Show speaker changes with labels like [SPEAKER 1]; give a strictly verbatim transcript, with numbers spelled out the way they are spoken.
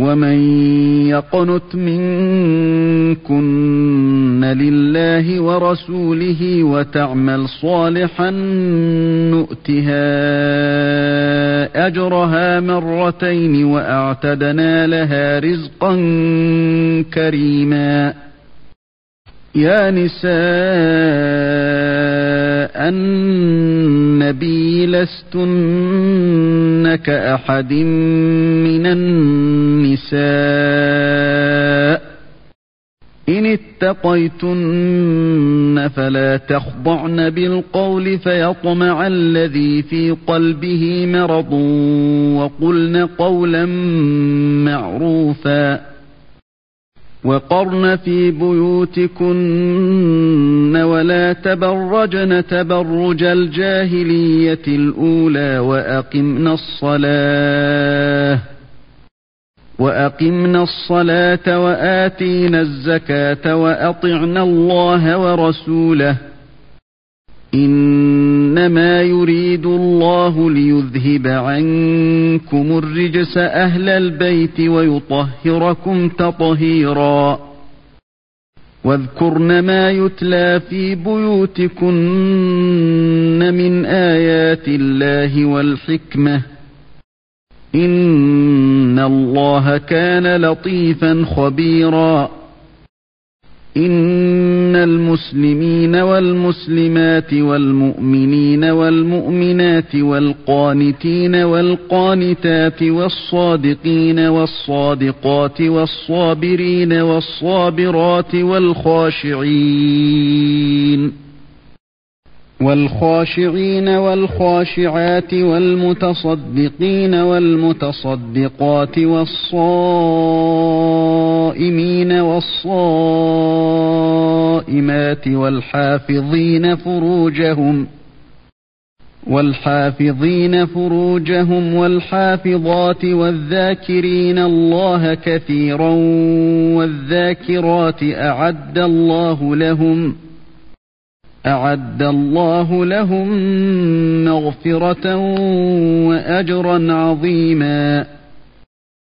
[SPEAKER 1] ومن يقنت منكن لله ورسوله وتعمل صالحا نؤتها أجرها مرتين وأعتدنا لها رزقا كريما. يا نساء النبي لستن كأحد من النساء إن اتقيتن فلا تخضعن بالقول فيطمع الذي في قلبه مرض وقلن قولا معروفا. وقرن في بيوتكن ولا تبرجن تبرج الجاهلية الأولى وأقمنا الصلاة وأقمنا الصلاة وآتينا الزكاة وأطعنا الله ورسوله إنما يريد الله ليذهب عنكم الرجس أهل البيت ويطهركم تطهيرا. واذكرن ما يتلى في بيوتكن من آيات الله والحكمة إن الله كان لطيفا خبيرا. إن المسلمين والمسلمات والمؤمنين والمؤمنات والقانتين والقانتات والصادقين والصادقات والصابرين والصابرات والخاشعين والخاشعين والخاشعات والمتصدقين والمتصدقات والصائمين والصائمات والحافظين فروجهم والحافظين فروجهم والحافظات والذاكرين الله كثيرا والذاكرات أعد الله لهم أعد الله لهم مغفرة وأجرا عظيما.